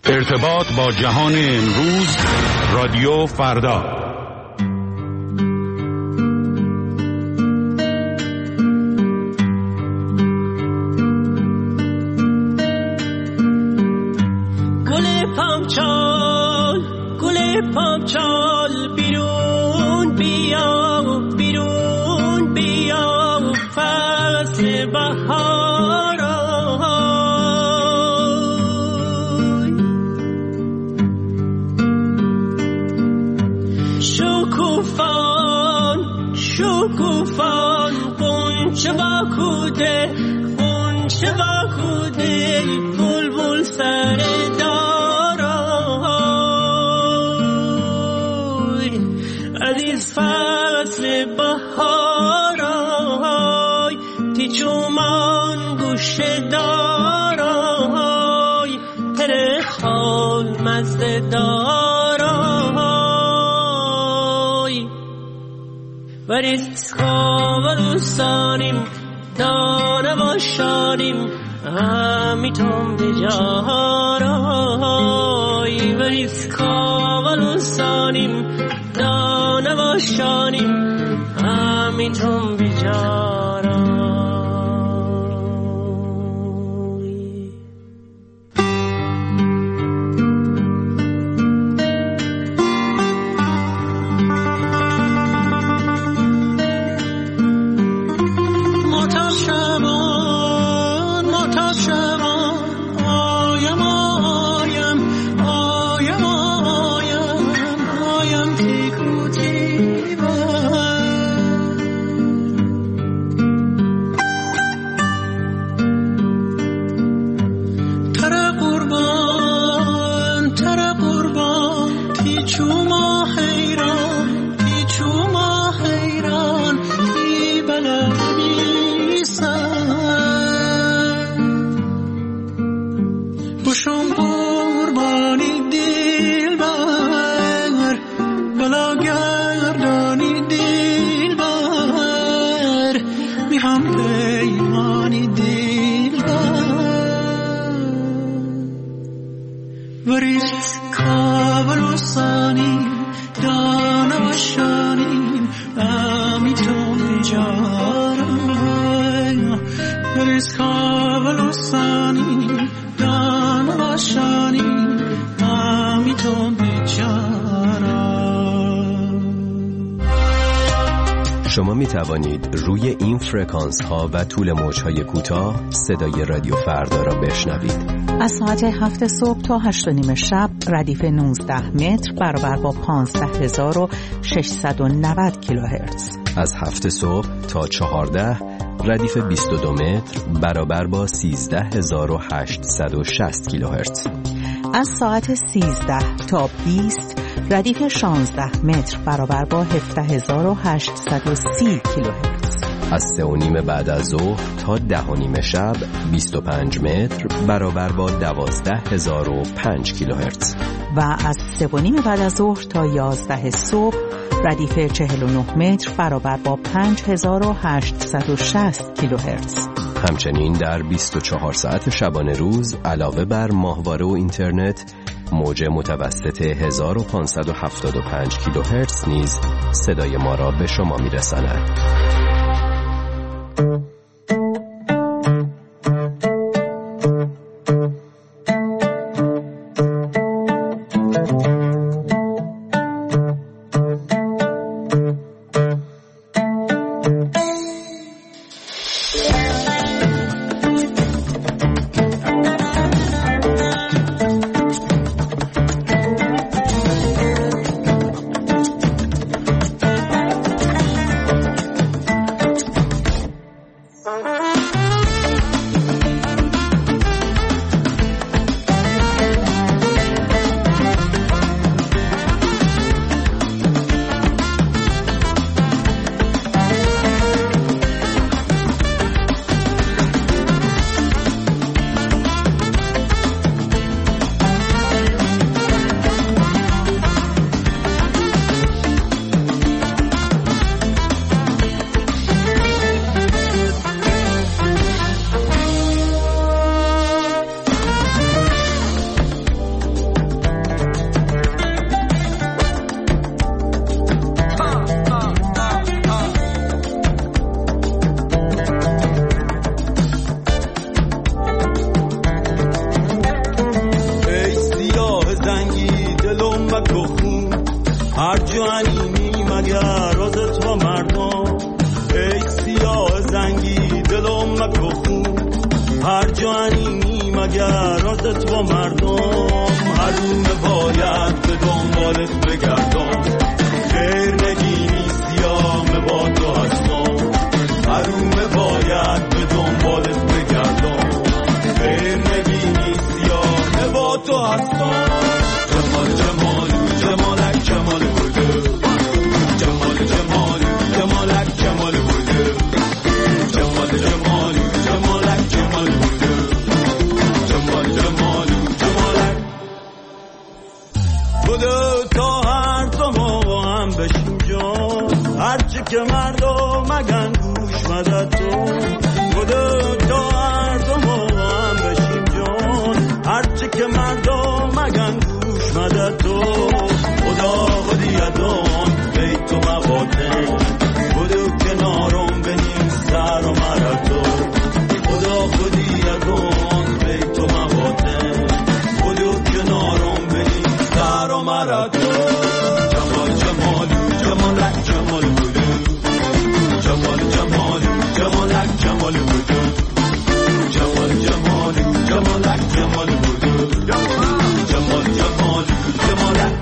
ارتباط با جهان امروز، رادیو فردا. گل پامچال بیرون بیا، بیرون بیا، فصل بهار آی. شکوفان غنچه واکوده، غنچه واکوده، بلبل سر فصل بهارای تیچومان گوشه دارای پر خال مزده دارای وریسکا و دوستانیم دانه و شادیم همیتون بجارای وریسکا و دوستانیم دانه و شانیم همیتون بیچارای. شما می توانید روی این فرکانس ها و طول موج‌های کوتاه صدای رادیو فردا را بشنوید. از ساعت 7 صبح تا 8:30 شب ردیف 19 متر برابر با 15690 کیلوهرتز. از 7 صبح تا 14 ردیف 22 متر برابر با 13860 کیلوهرتز. از ساعت 13 تا 20 ردیف 16 متر برابر با 17830 کیلوهرتز. از 3:30 بعد از ظهر تا 10:30 شب 25 متر برابر با 12005 کیلوهرتز. و از 3:30 بعد از ظهر تا 11 صبح ردیف 49 متر برابر با 5860 کیلوهرتز. همچنین در 24 ساعت شبانه روز علاوه بر ماهواره و اینترنت موج متوسط 1575 کیلوهرتز نیز صدای ما را به شما می‌رساند. با مردم، حرومه باید به دنبالت بگردم، خیر نگینی سیامه با تو هستم، حرومه باید به دنبالت بگردم، خیر نگینی سیامه با تو هستم. جمال جمالو جمالک جمال بوده، جمال جمالو جمالک جمال بوده، جمال جمالو جمالک جمال بوده، جمال جمالو جمالک بوده. تا هر دو ما با هم بشیم جان، هرچی که مردم مگن گوش مدد تو بوده. تا هر دو ما با هم بشیم جان، هرچی که مردم مگن گوش مدد تو. خدا خودی ادان بیت و مقاطع بودو کنارم بنیم سر و مرتو. خدا خودی ادان بیت و مقاطع بودو کنارم بنیم سر و مرتو. جمال جمالو جمالک جمال بودو، جمال جمالو جمالک جمال بودو، جمال جمالو جمالک جمال بودو، جمال جمالو جمالک.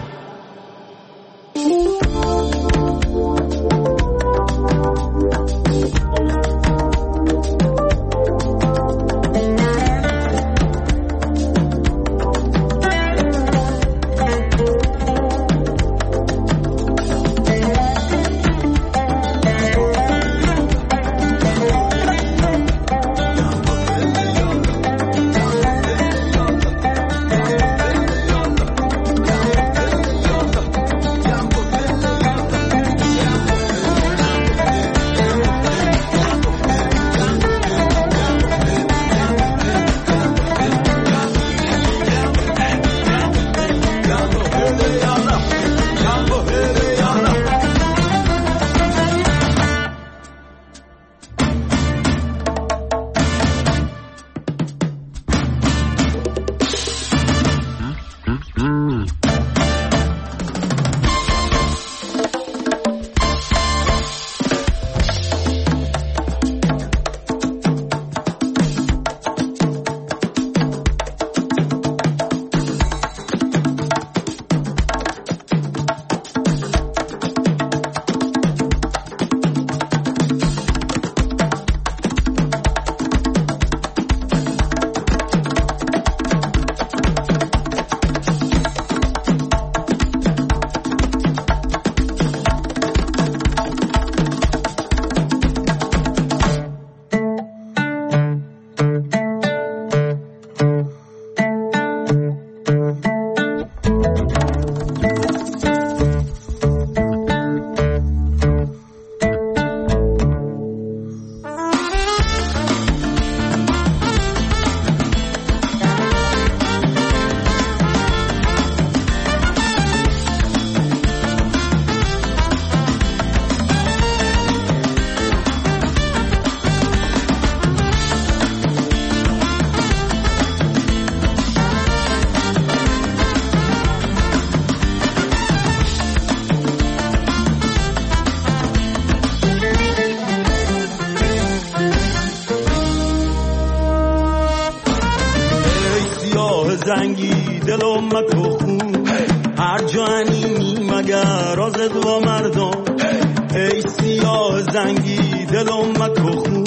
زنگی دلم مکو خون، هر جانی مگر رازت با مردم. ای سیاه زنگی دلم مکو خون،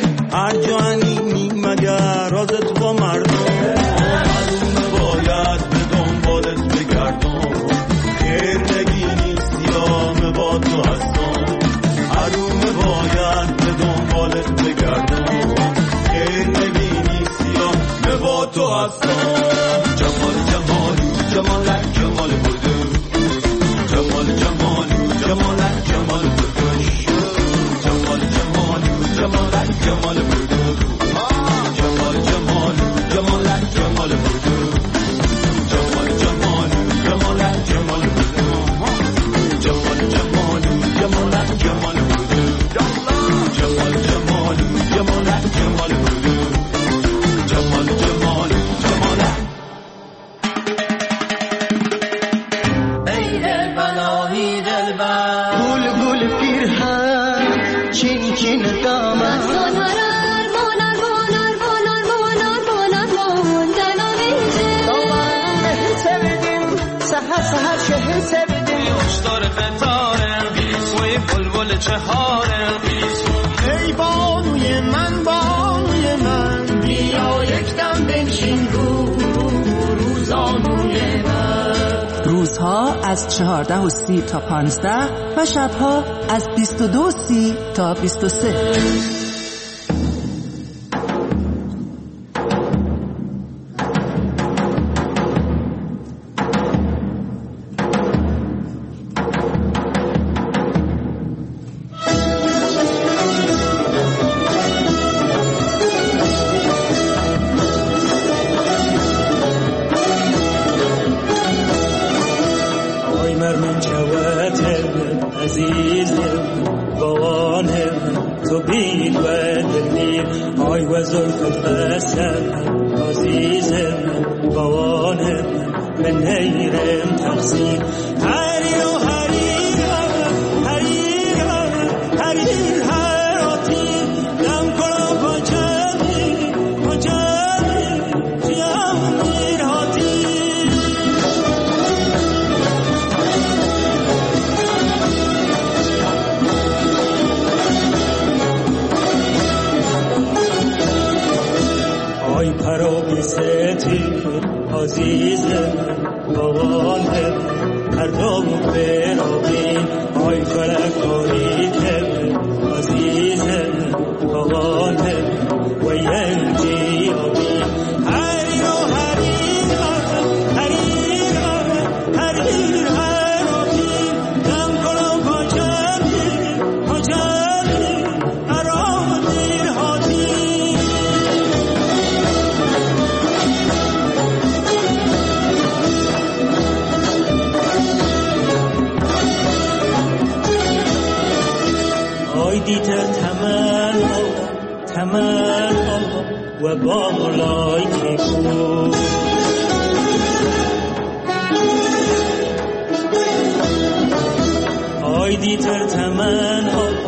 هر جانی مگر رازت با مردم. حرومه باید به دنبالت بگردم، خیر نگینی سیاه با تو هستم. حرومه باید به دنبالت بگردم، خیر نگینی سیاه با تو هستم. جمال جمالو جمالک جمال بودو، جمال جمالو جمالک جمال بودو، جمال جمالو جمالک جمال بودو، جمال جمالو جمالک جمال داره قطاره وای بلبل چهاره ای بانوی من بیا یک دم بنشین روزانوی من. روزها از 14:30 تا 15 و شبها از 22:30 تا 23. و بالای کیفو آی دیتر تمن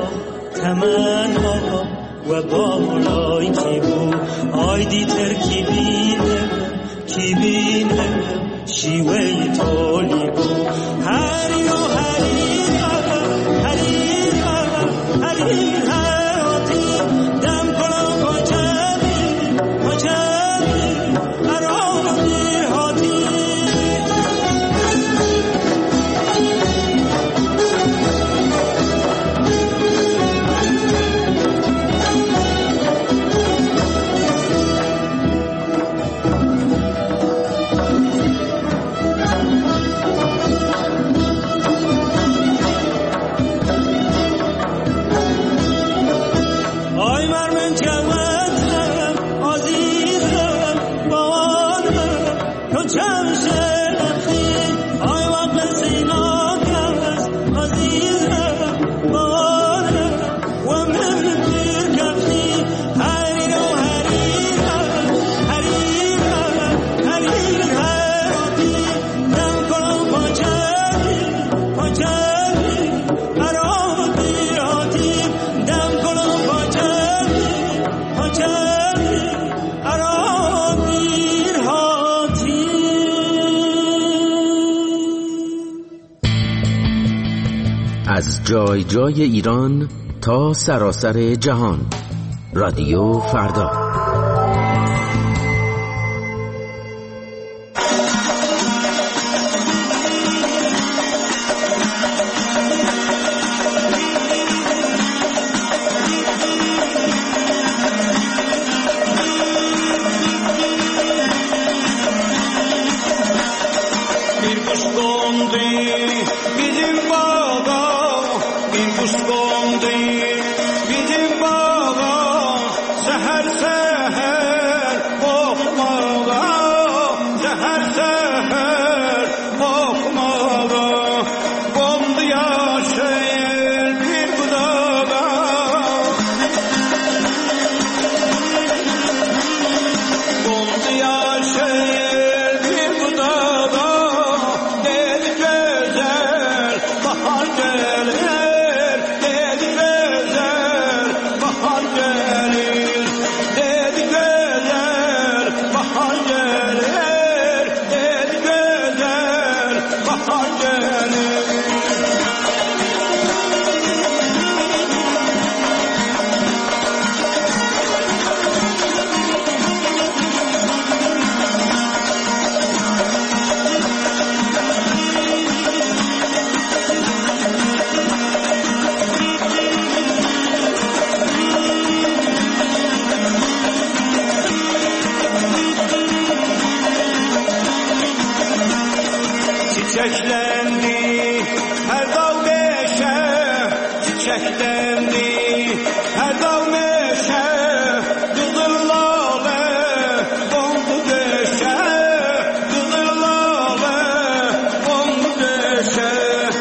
ها و بالای کیفو آی دیتر کی بینه شیوه تولیبو هری و هری از جای جای ایران تا سراسر جهان. رادیو فردا. gelir, dedi güzel bahar gelir. çiçeklendi her dal meşe, çiçeklendi her dal meşe, kızıl lale dondu deşe, kızıl lale dondu deşe,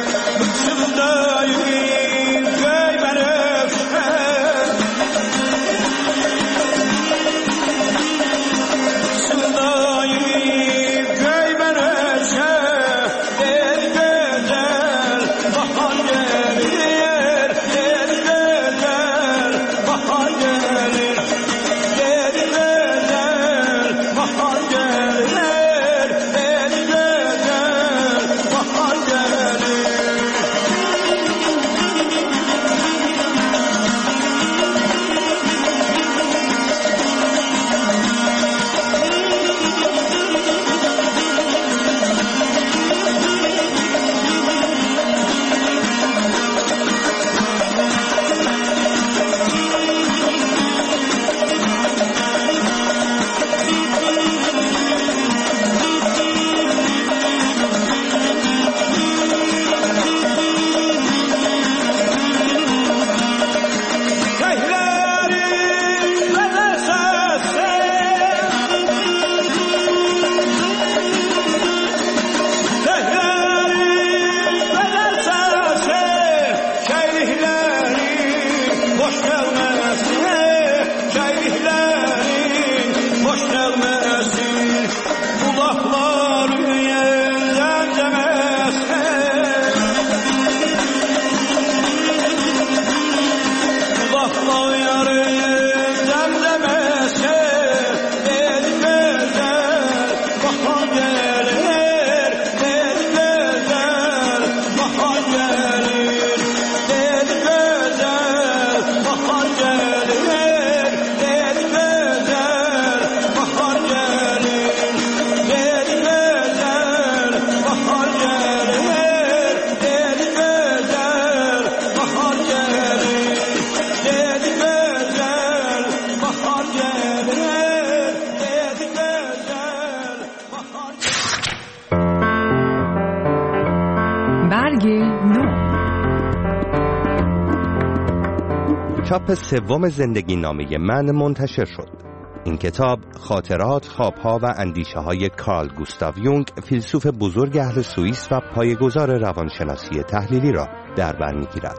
bıçıldayım köy benefşe, bıçıldayım köy benefşe, el güzel bahar gelir, el güzel bahar gelir, el güzel bahar gelir, el güzel bahar gelir. چاپ سوم زندگی نامه من منتشر شد. این کتاب خاطرات، خوابها و اندیشه های کارل گوستاو یونگ، فیلسوف بزرگ اهل سوئیس و پایه‌گذار روانشناسی تحلیلی را در بر می‌گیرد.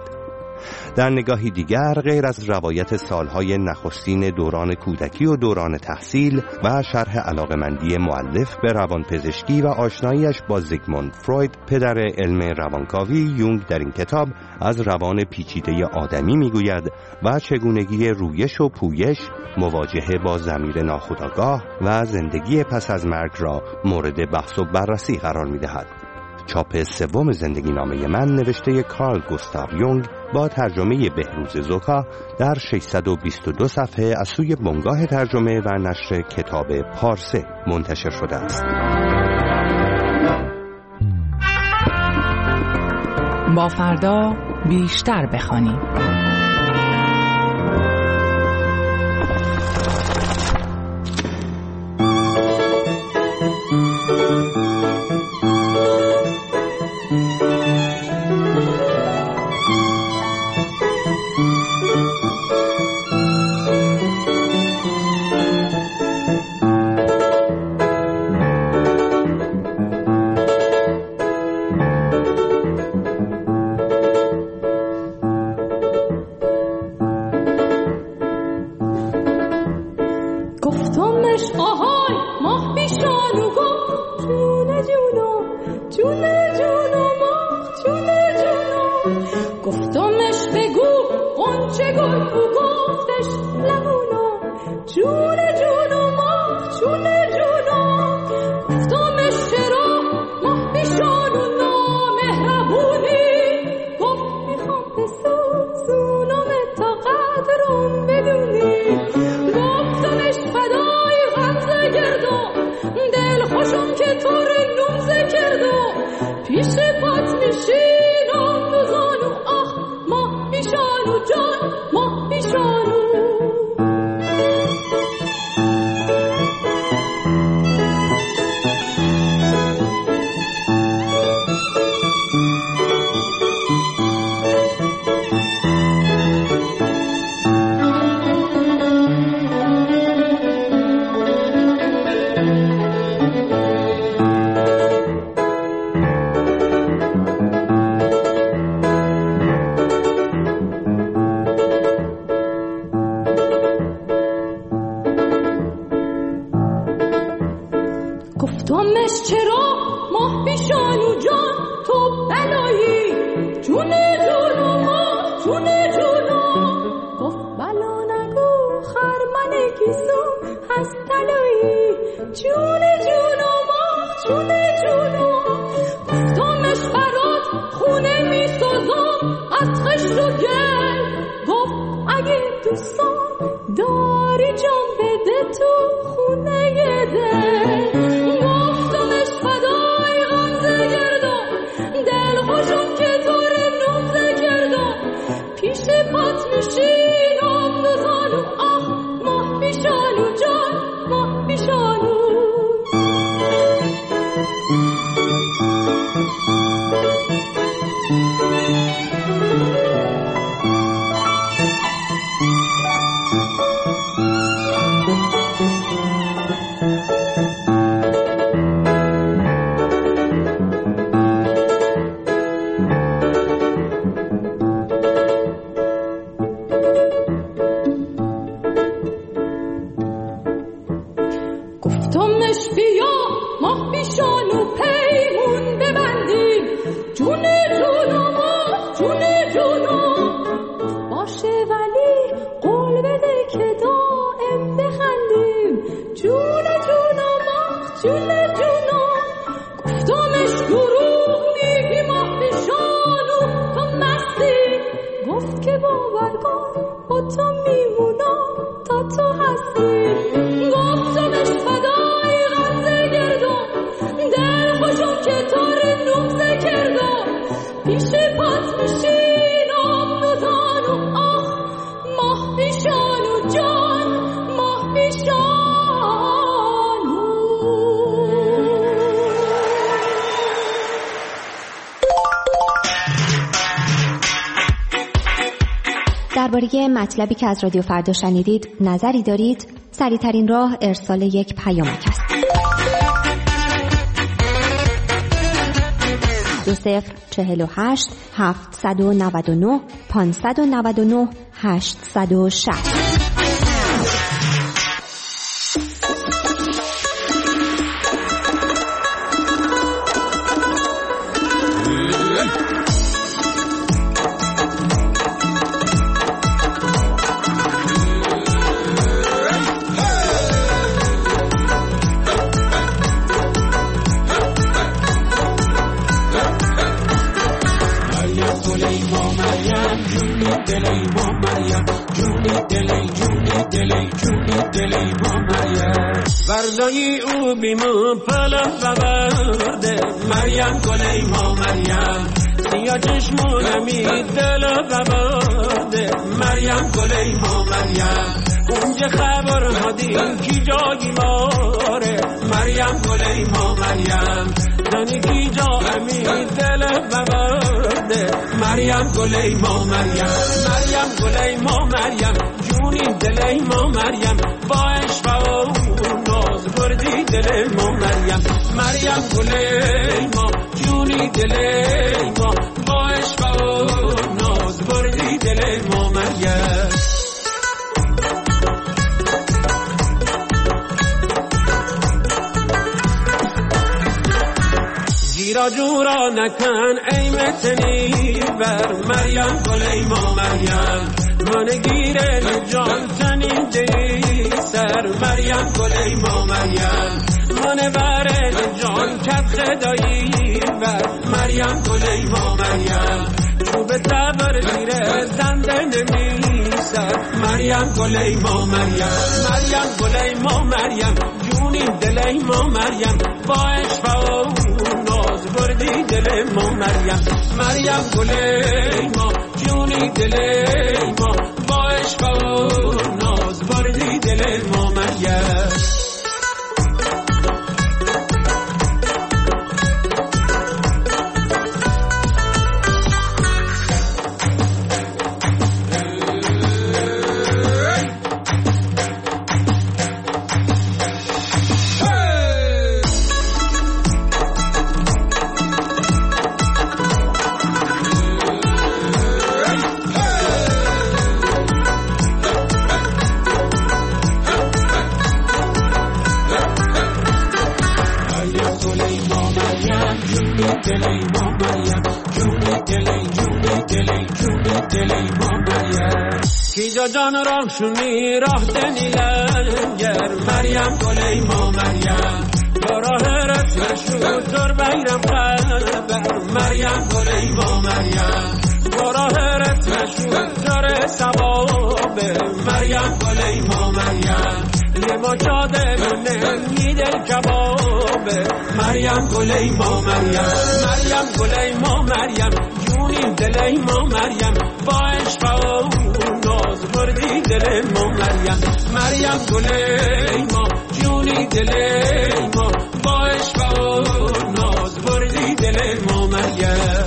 در نگاهی دیگر، غیر از روایت سالهای نخستین دوران کودکی و دوران تحصیل و شرح علاقمندی مؤلف به روانپزشکی و آشناییش با زیگموند فروید، پدر علم روانکاوی، یونگ در این کتاب از روان پیچیده آدمی میگوید و چگونگی رویش و پویش، مواجهه با ضمیر ناخودآگاه و زندگی پس از مرگ را مورد بحث و بررسی قرار می‌دهد. چاپ سوم زندگی نامه من نوشته کارل گوستاو یونگ با ترجمه بهروز زوکا در 622 صفحه از سوی بنگاه ترجمه و نشر کتاب پارسه منتشر شده است. با فردا بیشتر بخوانیم. گفتمش آهای ماه بیشانو گفت جونه جونو گفتمش چرا ماه پیشانو جان تو بلایی جونه جونو ماه جونه جونو گفت بلا نگو خرمن گیسو هست تلایی جونه جونو ماه جونه جونو گفتمش برات خونه می سازم از خشت و گل گفت اگه دوستان داری جان بده تو خونه دل گفتمش فدای غمزه گردم دل خوشم که داره نوزه گردم پیش پات میشینم نزانو آه ماه پیشانو جان ماه پیشانو درباره مطلبی که از رادیو فردا شنیدید نظری دارید؟ سریع‌ترین راه ارسال یک پیامک است. 2048 799 599 860. وردایی او بیمون پلم ببرده مریم گلی ما مریم سیا چشمونمی دل ببرده مریم گلی ما مریم اونجا خبر هدیم کی جایی ماره مریم گلی ما مریم زنی کی جا امی دل ببرده مریم گلی ما مریم مریم گلی ما مریم جونی دلی ما مریم با عشق و ناز بردی دل ما مریم مریم گلی ما جونی دل ما با عشق و ناز بردی دل ما مریم گیرا جورا نکن ای متنی بر مریم گلی ما مریم من گیره جان تنی دی سر مریم گلی ما مریم من بره جان کت خدایی بر مریم گلی ما مریم چوب صبر زیره زنده نمی سر مریم گلی ما مریم مریم گلی ما مریم جونی دلی ما مریم با عشق و ناز بردی دل ما مریم مریم گلی ما جونی دل ما با عشق و ناز بردی دل ما مریم ما مریم جون دلی ما مریم جون دلی ما مریم کیجا جان راهشونی راه دنیلنگر مریم گلی ما مریم راه رسمشو تر بیرم قلبر مریم گلی ما مریم راه رسمشو تر سوابه مریم گلی ما مریم یه ما چادرونه میدل کبابه مریم گلی ما مریم مریم گلی ما مریم جونی دلی ما مریم با عشق و ناز بردی دل ما مریم مریم گلی ما جونی دلی ما با عشق و ناز بردی دل ما مریم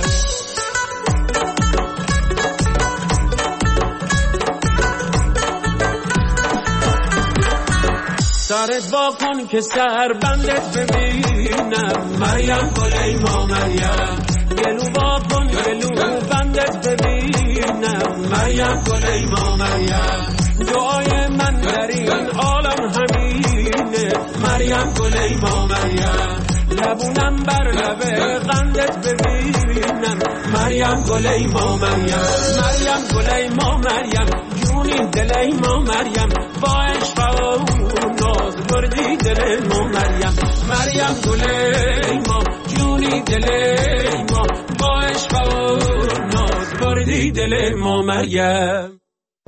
سرت با کن که سر بندت ببینم مریم گلی ما مریم گلو با کن گلو بندت ببینم مریم گلی ما مریم دعای من در این عالم همینه مریم گلی ما مریم لبونم بر لب قندت ببینم مریم گلی ما مریم مریم گلی ما مریم جونی دلی ما مریم با عشق و ناز بردی دل ما مریم مریم گلی ما جونی دلی ما با عشق و ناز بردی دل ما مریم.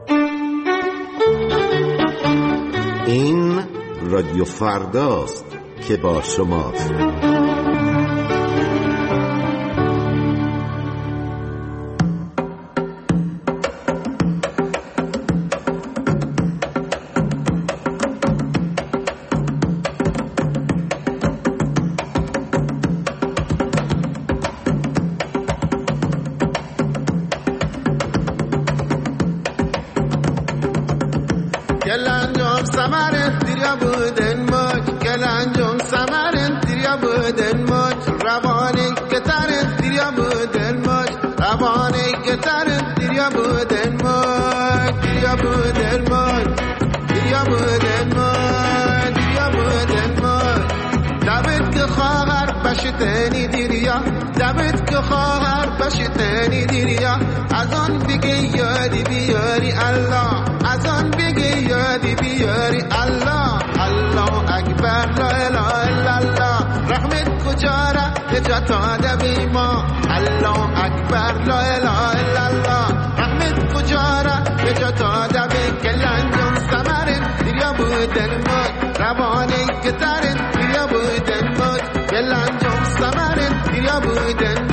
این رادیو فرداست که با شماست. دمت که خواهر بشه تنی دیریا از آن بگی یادی بیاری الله از آن بگی یادی بیاری الله الله اکبر لا اله الا الله رحمت کجا را نجات آدمی ما الله اکبر لا اله الا الله رحمت کجا را نجات آدمی کلنجم سمرن دیریا بودن مد روانی که ترن دیریا بودن مد کلنجم سمرن دیریا بودن